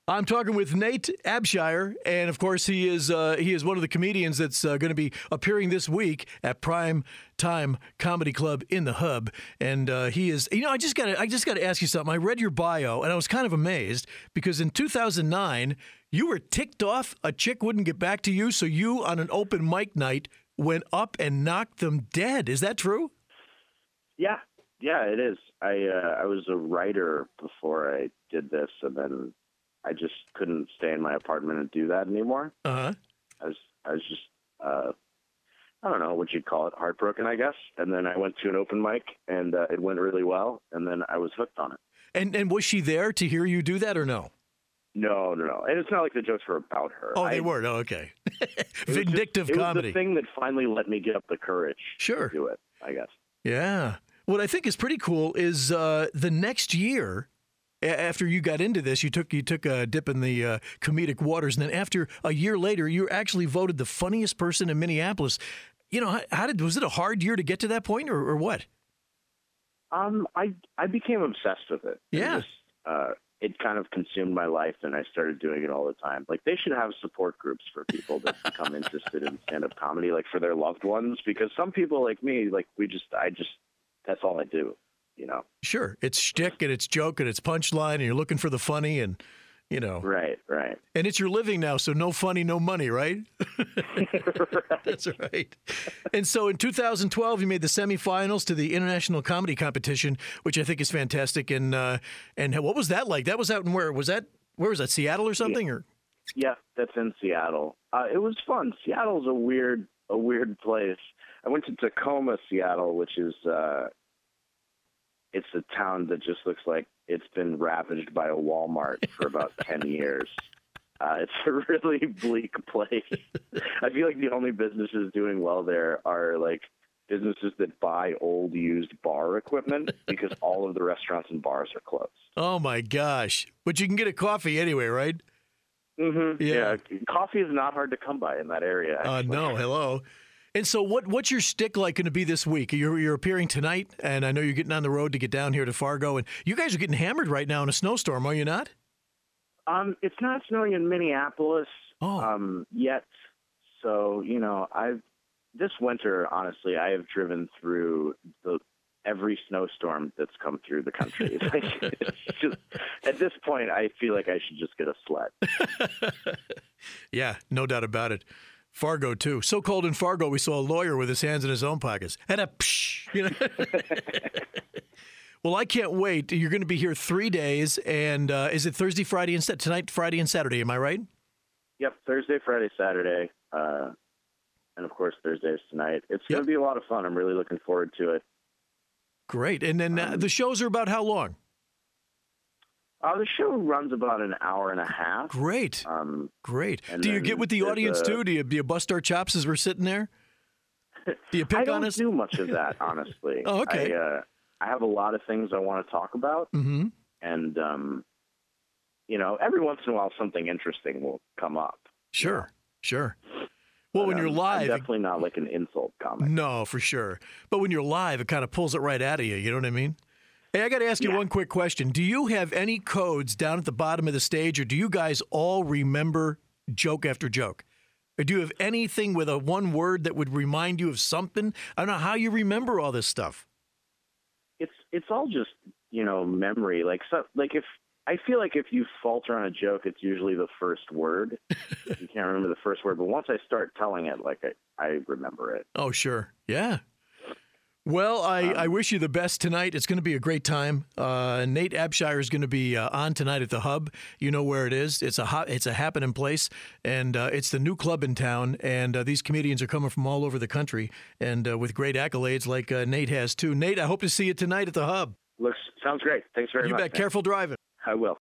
I'm talking with Nate Abshire, and of course he is one of the comedians that's going to be appearing this week at Prime Time Comedy Club in the Hub. And he is, I just got to ask you something. I read your bio, and I was kind of amazed because in 2009 you were ticked off a chick wouldn't get back to you, so you on an open mic night went up and knocked them dead. Is that true? Yeah, it is. I was a writer before I did this, and then I just couldn't stay in my apartment and do that anymore. Uh-huh. I was just, I don't know what you'd call it, heartbroken, I guess. And then I went to an open mic, and it went really well, and then I was hooked on it. And was she there to hear you do that or no? No. And it's not like the jokes were about her. Oh, they weren't? Oh, okay. Vindictive comedy. It was the thing that finally let me get up the courage to do it, I guess. Yeah. What I think is pretty cool is the next year, after you got into this, you took a dip in the comedic waters, and then after a year later, you were actually voted the funniest person in Minneapolis. Was it a hard year to get to that point, or what? I became obsessed with it. Yeah. It kind of consumed my life, and I started doing it all the time. Like, they should have support groups for people that become interested in stand-up comedy, like for their loved ones, because some people like me, like that's all I do. Sure. It's shtick and it's joke and it's punchline and you're looking for the funny and, Right. And it's your living now, so no funny, no money, right? Right. That's right. And so in 2012, you made the semifinals to the International Comedy Competition, which I think is fantastic. And what was that like? That was out in where was that? Seattle or something? Or yeah, that's in Seattle. It was fun. Seattle's a weird place. I went to Tacoma, Seattle, which is it's a town that just looks like it's been ravaged by a Walmart for about 10 years. It's a really bleak place. I feel like the only businesses doing well there are like businesses that buy old used bar equipment because all of the restaurants and bars are closed. Oh my gosh. But you can get a coffee anyway, right? Mm-hmm. Yeah. Coffee is not hard to come by in that area. No, hello. And so what's your shtick like going to be this week? You're appearing tonight, and I know you're getting on the road to get down here to Fargo, and you guys are getting hammered right now in a snowstorm, are you not? It's not snowing in Minneapolis yet. So, this winter, honestly, I have driven through every snowstorm that's come through the country. It's just, at this point, I feel like I should just get a sled. Yeah, no doubt about it. Fargo, too. So cold in Fargo, we saw a lawyer with his hands in his own pockets. And a psh, Well, I can't wait. You're going to be here 3 days. And is it Thursday, Friday, and tonight, Friday, and Saturday? Am I right? Yep, Thursday, Friday, Saturday. And, of course, Thursday is tonight. It's going to be a lot of fun. I'm really looking forward to it. Great. And then the shows are about how long? The show runs about an hour and a half. Great. Great. Do you get with the audience, too? Do you bust our chops as we're sitting there? Do you pick on us? I don't do much of that, honestly. Oh, okay. I have a lot of things I want to talk about. Mm-hmm. And, every once in a while something interesting will come up. Sure. Well, when you're live... I'm definitely not like an insult comic. No, for sure. But when you're live, it kind of pulls it right out of you. You know what I mean? Hey, I got to ask you one quick question. Do you have any codes down at the bottom of the stage, or do you guys all remember joke after joke? Or do you have anything with a one word that would remind you of something? I don't know how you remember all this stuff. It's all just, memory. If I feel like if you falter on a joke, it's usually the first word. You can't remember the first word, but once I start telling it, I remember it. Oh, sure. Yeah. Well, I wish you the best tonight. It's going to be a great time. Nate Abshire is going to be on tonight at the Hub. You know where it is. It's a happening place, and it's the new club in town. And these comedians are coming from all over the country, and with great accolades like Nate has too. Nate, I hope to see you tonight at the Hub. Sounds great. Thanks very much. You bet. Careful driving. I will.